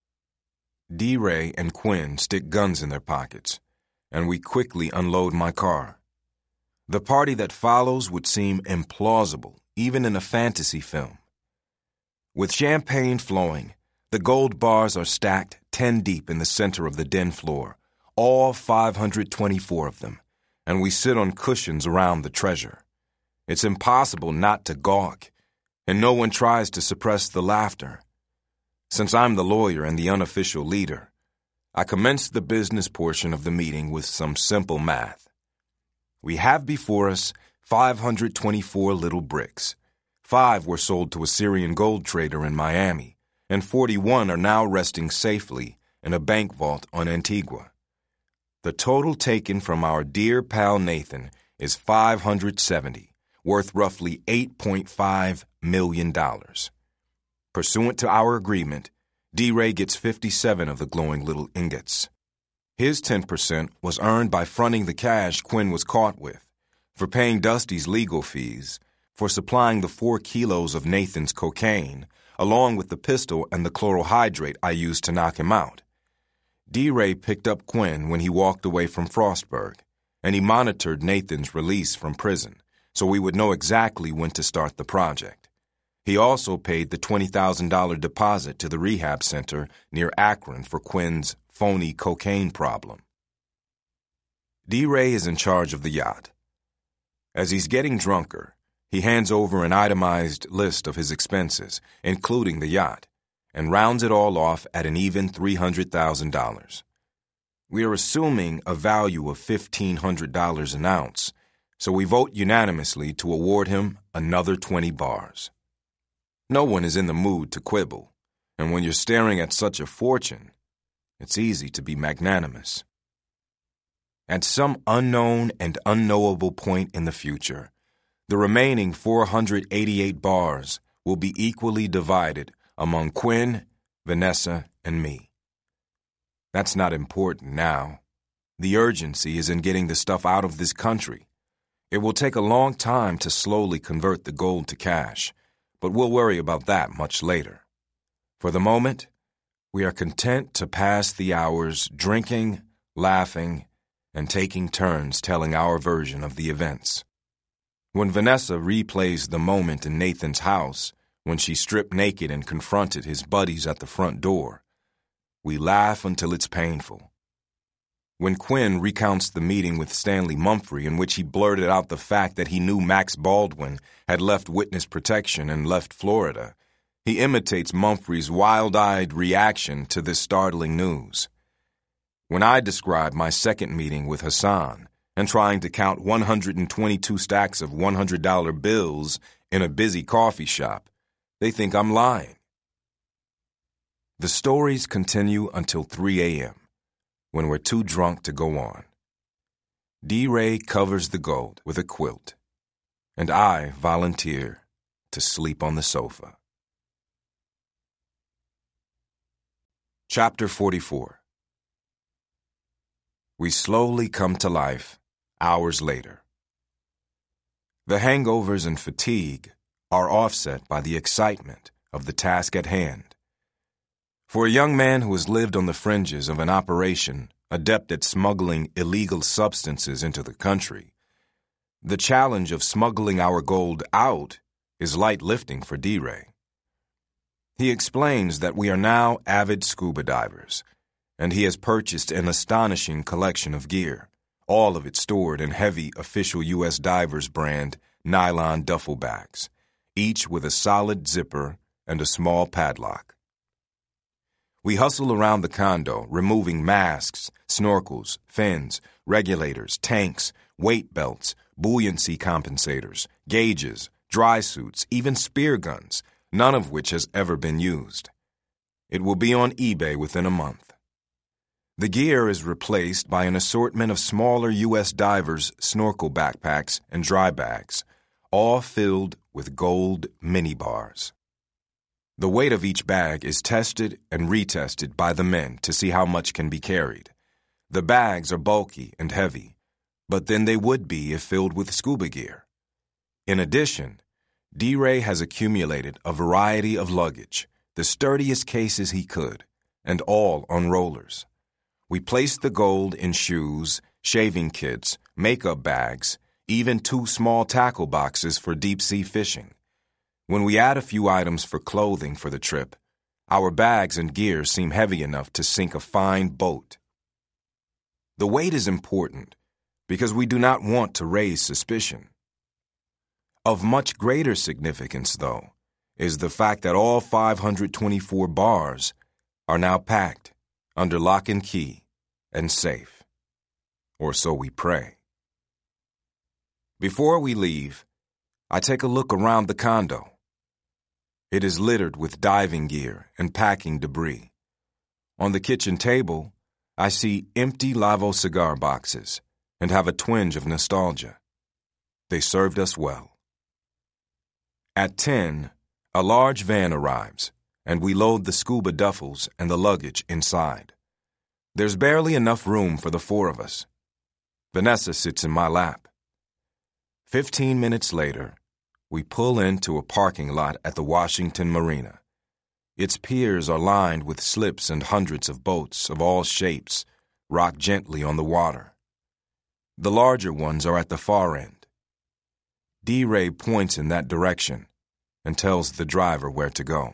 D-Ray and Quinn stick guns in their pockets, and we quickly unload my car. The party that follows would seem implausible, even in a fantasy film. With champagne flowing, the gold bars are stacked ten deep in the center of the den floor, all five hundred twenty-four of them, and we sit on cushions around the treasure. It's impossible not to gawk, and no one tries to suppress the laughter. Since I'm the lawyer and the unofficial leader, I commenced the business portion of the meeting with some simple math. We have before us five hundred twenty-four little bricks. Five were sold to a Syrian gold trader in Miami, and forty-one are now resting safely in a bank vault on Antigua. The total taken from our dear pal Nathan is five hundred seventy, worth roughly eight point five million dollars. Pursuant to our agreement, D-Ray gets fifty-seven of the glowing little ingots. His ten percent was earned by fronting the cash Quinn was caught with, for paying Dusty's legal fees, for supplying the four kilos of Nathan's cocaine, along with the pistol and the chlorohydrate I used to knock him out. D-Ray picked up Quinn when he walked away from Frostburg, and he monitored Nathan's release from prison, so we would know exactly when to start the project. He also paid the twenty thousand dollars deposit to the rehab center near Akron for Quinn's phony cocaine problem. D-Ray is in charge of the yacht. As he's getting drunker, he hands over an itemized list of his expenses, including the yacht, and rounds it all off at an even three hundred thousand dollars. We are assuming a value of fifteen hundred dollars an ounce, so we vote unanimously to award him another twenty bars. No one is in the mood to quibble, and when you're staring at such a fortune, it's easy to be magnanimous. At some unknown and unknowable point in the future, the remaining four hundred eighty-eight bars will be equally divided among Quinn, Vanessa, and me. That's not important now. The urgency is in getting the stuff out of this country. It will take a long time to slowly convert the gold to cash, but we'll worry about that much later. For the moment, we are content to pass the hours drinking, laughing, and taking turns telling our version of the events. When Vanessa replays the moment in Nathan's house, when she stripped naked and confronted his buddies at the front door, we laugh until it's painful. When Quinn recounts the meeting with Stanley Mumphrey in which he blurted out the fact that he knew Max Baldwin had left witness protection and left Florida, he imitates Mumphrey's wild-eyed reaction to this startling news. When I describe my second meeting with Hassan and trying to count one hundred twenty-two stacks of one hundred dollar bills in a busy coffee shop, they think I'm lying. The stories continue until three a.m., when we're too drunk to go on. D-Ray covers the gold with a quilt, and I volunteer to sleep on the sofa. Chapter forty-four. We slowly come to life hours later. The hangovers and fatigue are offset by the excitement of the task at hand. For a young man who has lived on the fringes of an operation adept at smuggling illegal substances into the country, the challenge of smuggling our gold out is light lifting for D-Ray. He explains that we are now avid scuba divers, and he has purchased an astonishing collection of gear, all of it stored in heavy official U S Divers brand nylon duffel bags, each with a solid zipper and a small padlock. We hustle around the condo, removing masks, snorkels, fins, regulators, tanks, weight belts, buoyancy compensators, gauges, dry suits, even spear guns, none of which has ever been used. It will be on eBay within a month. The gear is replaced by an assortment of smaller U S divers' snorkel backpacks and dry bags, all filled with gold mini bars. The weight of each bag is tested and retested by the men to see how much can be carried. The bags are bulky and heavy, but then they would be if filled with scuba gear. In addition, D-Ray has accumulated a variety of luggage, the sturdiest cases he could, and all on rollers. We placed the gold in shoes, shaving kits, makeup bags, even two small tackle boxes for deep-sea fishing. When we add a few items for clothing for the trip, our bags and gear seem heavy enough to sink a fine boat. The weight is important because we do not want to raise suspicion. Of much greater significance, though, is the fact that all five hundred twenty-four bars are now packed under lock and key and safe. Or so we pray. Before we leave, I take a look around the condo. It is littered with diving gear and packing debris. On the kitchen table, I see empty Lavo cigar boxes and have a twinge of nostalgia. They served us well. At ten, a large van arrives, and we load the scuba duffels and the luggage inside. There's barely enough room for the four of us. Vanessa sits in my lap. Fifteen minutes later, we pull into a parking lot at the Washington Marina. Its piers are lined with slips and hundreds of boats of all shapes rock gently on the water. The larger ones are at the far end. D-Ray points in that direction and tells the driver where to go.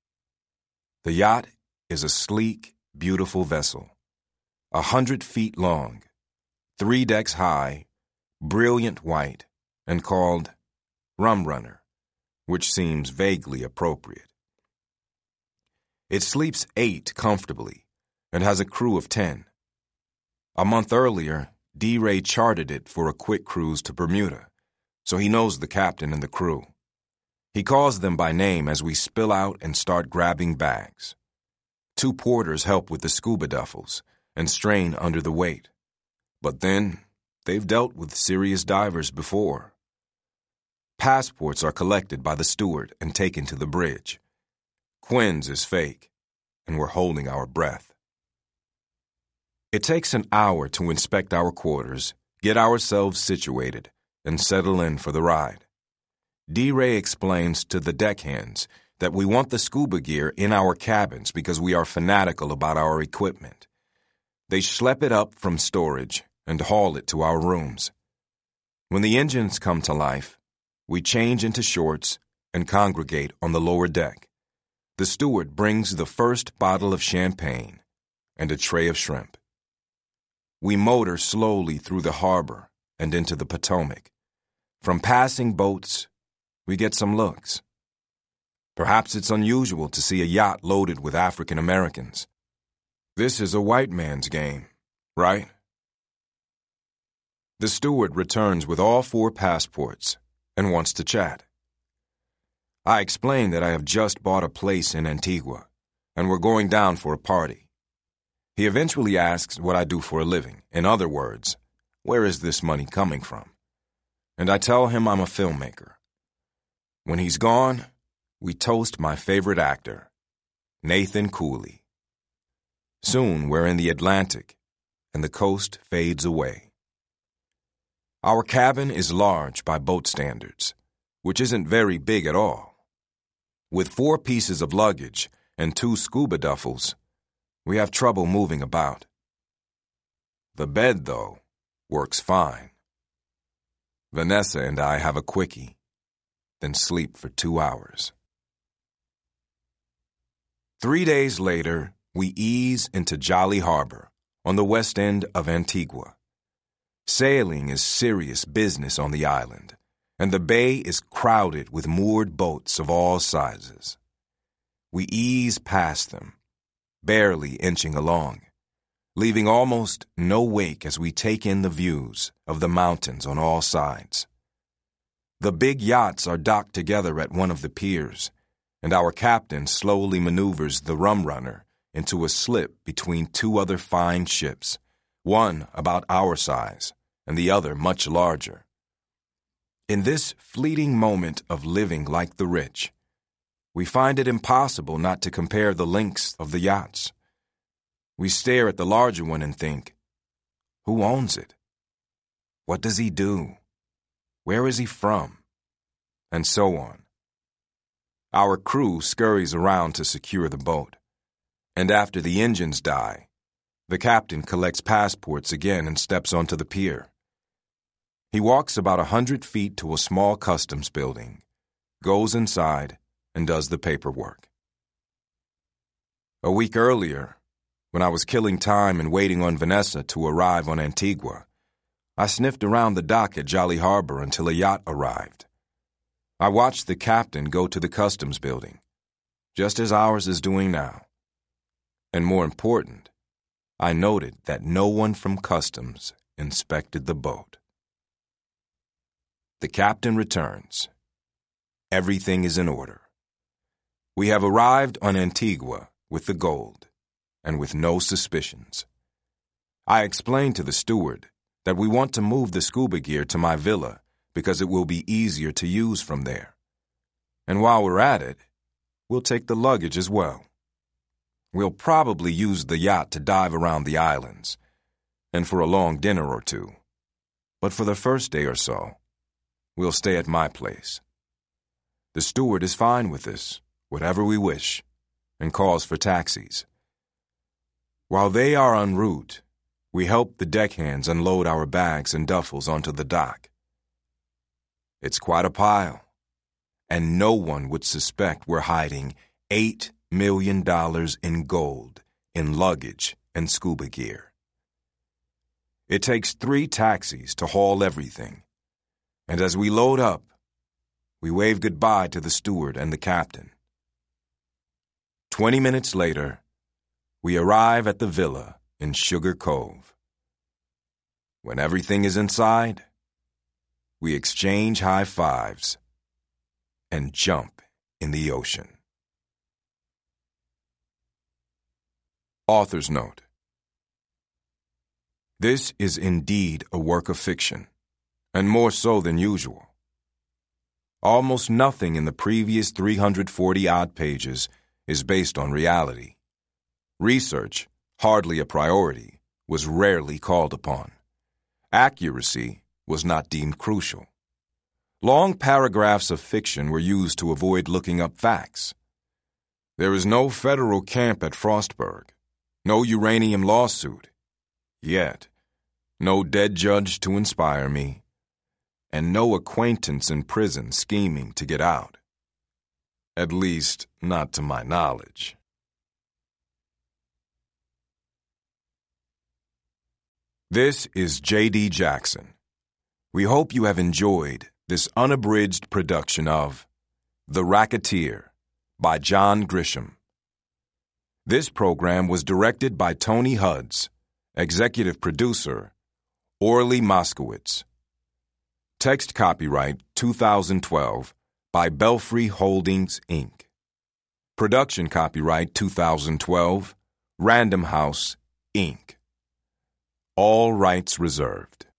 The yacht is a sleek, beautiful vessel, a hundred feet long, three decks high, brilliant white, and called Rum Runner, which seems vaguely appropriate. It sleeps eight comfortably and has a crew of ten. A month earlier, D-Ray chartered it for a quick cruise to Bermuda, so he knows the captain and the crew. He calls them by name as we spill out and start grabbing bags. Two porters help with the scuba duffels and strain under the weight. But then, they've dealt with serious divers before. Passports are collected by the steward and taken to the bridge. Quinn's is fake, and we're holding our breath. It takes an hour to inspect our quarters, get ourselves situated, and settle in for the ride. D-Ray explains to the deckhands that we want the scuba gear in our cabins because we are fanatical about our equipment. They schlep it up from storage and haul it to our rooms. When the engines come to life, we change into shorts and congregate on the lower deck. The steward brings the first bottle of champagne and a tray of shrimp. We motor slowly through the harbor and into the Potomac. From passing boats, we get some looks. Perhaps it's unusual to see a yacht loaded with African Americans. This is a white man's game, right? The steward returns with all four passports and wants to chat. I explain that I have just bought a place in Antigua, and we're going down for a party. He eventually asks what I do for a living. In other words, where is this money coming from? And I tell him I'm a filmmaker. When he's gone, we toast my favorite actor, Nathan Cooley. Soon we're in the Atlantic, and the coast fades away. Our cabin is large by boat standards, which isn't very big at all. With four pieces of luggage and two scuba duffels, we have trouble moving about. The bed, though, works fine. Vanessa and I have a quickie, then sleep for two hours. Three days later, we ease into Jolly Harbor on the west end of Antigua. Sailing is serious business on the island, and the bay is crowded with moored boats of all sizes. We ease past them, barely inching along, leaving almost no wake as we take in the views of the mountains on all sides. The big yachts are docked together at one of the piers, and our captain slowly maneuvers the Rum Runner into a slip between two other fine ships, one about our size and the other much larger. In this fleeting moment of living like the rich, we find it impossible not to compare the lengths of the yachts. We stare at the larger one and think, who owns it? What does he do? Where is he from? And so on. Our crew scurries around to secure the boat, and after the engines die, the captain collects passports again and steps onto the pier. He walks about a hundred feet to a small customs building, goes inside, and does the paperwork. A week earlier, when I was killing time and waiting on Vanessa to arrive on Antigua, I sniffed around the dock at Jolly Harbor until a yacht arrived. I watched the captain go to the customs building, just as ours is doing now. And more important, I noted that no one from customs inspected the boat. The captain returns. Everything is in order. We have arrived on Antigua with the gold and with no suspicions. I explained to the steward that we want to move the scuba gear to my villa because it will be easier to use from there. And while we're at it, we'll take the luggage as well. We'll probably use the yacht to dive around the islands and for a long dinner or two. But for the first day or so, we'll stay at my place. The steward is fine with this, whatever we wish, and calls for taxis. While they are en route, we help the deckhands unload our bags and duffels onto the dock. It's quite a pile, and no one would suspect we're hiding eight million dollars in gold in luggage and scuba gear. It takes three taxis to haul everything, and as we load up, we wave goodbye to the steward and the captain. Twenty minutes later, we arrive at the villa in Sugar Cove. When everything is inside, we exchange high fives and jump in the ocean. Author's note. This is indeed a work of fiction, and more so than usual. Almost nothing in the previous three hundred forty-odd pages is based on reality. Research, hardly a priority, was rarely called upon. Accuracy was not deemed crucial. Long paragraphs of fiction were used to avoid looking up facts. There is no federal camp at Frostburg, no uranium lawsuit, yet, no dead judge to inspire me, and no acquaintance in prison scheming to get out. At least, not to my knowledge. This is J D Jackson. We hope you have enjoyed this unabridged production of The Racketeer by John Grisham. This program was directed by Tony Hudds, executive producer, Orly Moskowitz. Text copyright two thousand twelve by Belfry Holdings, Incorporated. Production copyright two thousand twelve, Random House, Incorporated. All rights reserved.